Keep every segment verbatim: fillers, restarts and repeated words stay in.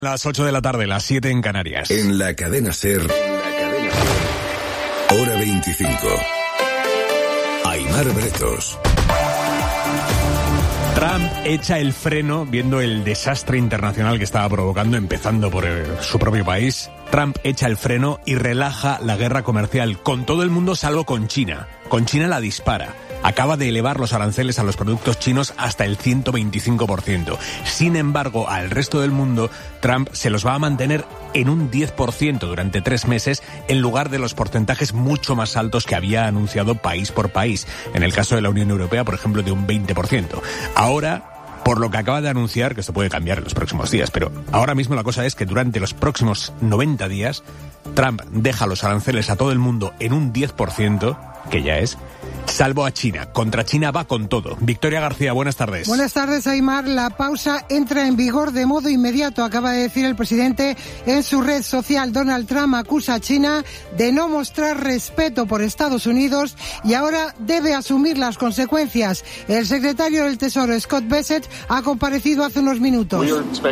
Las ocho de la tarde, las siete en Canarias. En la cadena SER, hora veinticinco. Aimar Bretos. Trump echa el freno viendo el desastre internacional que estaba provocando, empezando por eh, su propio país. Trump echa el freno y relaja la guerra comercial con todo el mundo salvo con China. Con China la dispara. Acaba de elevar los aranceles a los productos chinos hasta el ciento veinticinco por ciento. Sin embargo, al resto del mundo, Trump se los va a mantener en un diez por ciento durante tres meses, en lugar de los porcentajes mucho más altos que había anunciado país por país. En el caso de la Unión Europea, por ejemplo, de un veinte por ciento. Ahora, por lo que acaba de anunciar, que esto puede cambiar en los próximos días, pero ahora mismo la cosa es que durante los próximos noventa días, Trump deja los aranceles a todo el mundo en un diez por ciento, que ya es, salvo a China. Contra China va con todo. Victoria García, buenas tardes. Buenas tardes, Aimar. La pausa entra en vigor de modo inmediato, acaba de decir el presidente en su red social. Donald Trump acusa a China de no mostrar respeto por Estados Unidos y ahora debe asumir las consecuencias. El secretario del Tesoro, Scott Bessent, ha comparecido hace unos minutos.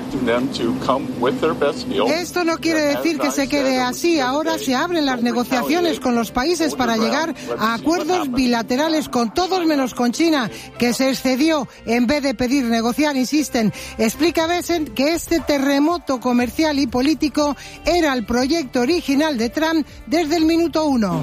Esto no quiere decir que se quede así. Ahora se abren las negociaciones con los países para llegar a acuerdos bilaterales con todos menos con China, que se excedió en vez de pedir negociar, insisten. Explica Bessent que este terremoto comercial y político era el proyecto original de Trump desde el minuto uno.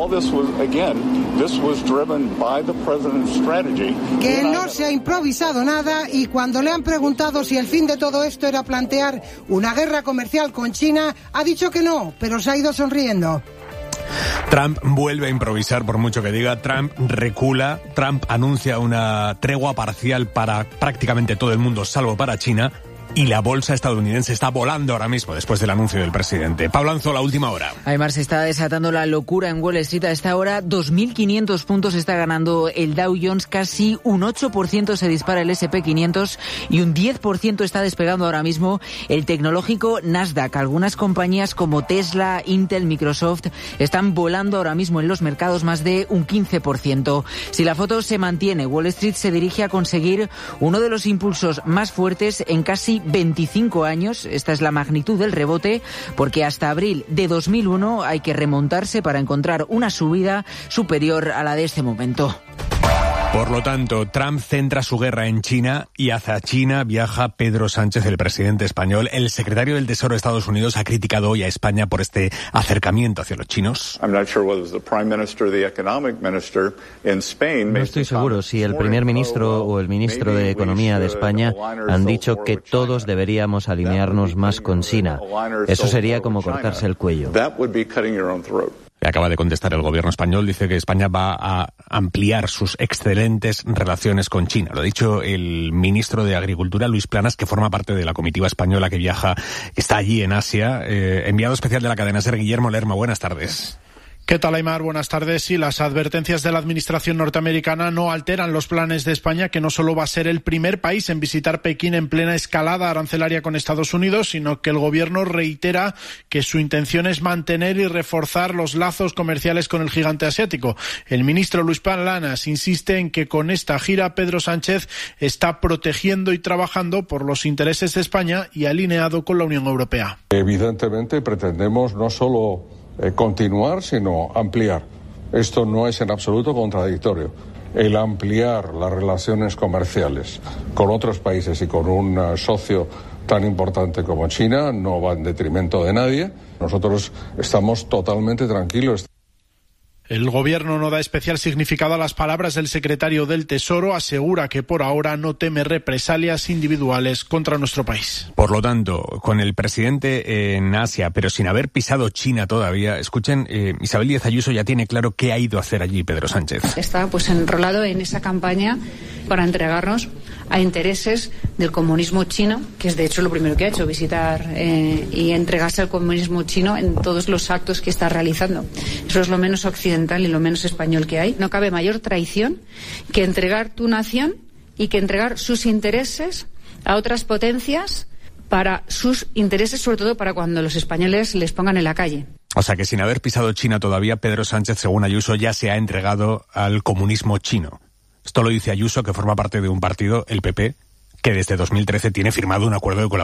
Que no se ha improvisado nada, y cuando le han preguntado si el fin de todo esto era plantear una guerra comercial con China, ha dicho que no, pero se ha ido sonriendo. Trump vuelve a improvisar, por mucho que diga. Trump recula. Trump anuncia una tregua parcial para prácticamente todo el mundo, salvo para China. Y la bolsa estadounidense está volando ahora mismo después del anuncio del presidente. Pablo Anzo, la última hora. Además, se está desatando la locura en Wall Street. A esta hora, dos mil quinientos puntos está ganando el Dow Jones, casi un ocho por ciento se dispara el ese and pe quinientos y un diez por ciento está despegando ahora mismo el tecnológico Nasdaq. Algunas compañías como Tesla, Intel, Microsoft están volando ahora mismo en los mercados más de un quince por ciento. Si la foto se mantiene, Wall Street se dirige a conseguir uno de los impulsos más fuertes en casi veinticinco años. Esta es la magnitud del rebote, porque hasta abril de dos mil uno hay que remontarse para encontrar una subida superior a la de este momento. Por lo tanto, Trump centra su guerra en China y hacia China viaja Pedro Sánchez, el presidente español. El secretario del Tesoro de Estados Unidos ha criticado hoy a España por este acercamiento hacia los chinos. No estoy seguro si el primer ministro o el ministro de Economía de España han dicho que todos deberíamos alinearnos más con China. Eso sería como cortarse el cuello. Acaba de contestar el gobierno español, dice que España va a ampliar sus excelentes relaciones con China. Lo ha dicho el ministro de Agricultura, Luis Planas, que forma parte de la comitiva española que viaja, está allí en Asia. Eh, enviado especial de la cadena SER, Guillermo Lerma, buenas tardes. ¿Qué tal, Aimar? Buenas tardes. Sí, las advertencias de la administración norteamericana no alteran los planes de España, que no solo va a ser el primer país en visitar Pekín en plena escalada arancelaria con Estados Unidos, sino que el gobierno reitera que su intención es mantener y reforzar los lazos comerciales con el gigante asiático. El ministro Luis Planas insiste en que con esta gira Pedro Sánchez está protegiendo y trabajando por los intereses de España y alineado con la Unión Europea. Evidentemente pretendemos no solo Eh, continuar, sino ampliar. Esto no es en absoluto contradictorio. El ampliar las relaciones comerciales con otros países y con un uh, socio tan importante como China no va en detrimento de nadie. Nosotros estamos totalmente tranquilos. El gobierno no da especial significado a las palabras del secretario del Tesoro. Asegura que por ahora no teme represalias individuales contra nuestro país. Por lo tanto, con el presidente en Asia, pero sin haber pisado China todavía, escuchen, eh, Isabel Díaz Ayuso ya tiene claro qué ha ido a hacer allí Pedro Sánchez. Está pues enrolado en esa campaña para entregarnos a intereses del comunismo chino, que es de hecho lo primero que ha hecho, visitar eh, y entregarse al comunismo chino en todos los actos que está realizando. Eso es lo menos occidental y lo menos español que hay. No cabe mayor traición que entregar tu nación y que entregar sus intereses a otras potencias para sus intereses, sobre todo para cuando los españoles les pongan en la calle. O sea que sin haber pisado China todavía, Pedro Sánchez, según Ayuso, ya se ha entregado al comunismo chino. Esto lo dice Ayuso, que forma parte de un partido, el P P, que desde dos mil trece tiene firmado un acuerdo de colaboración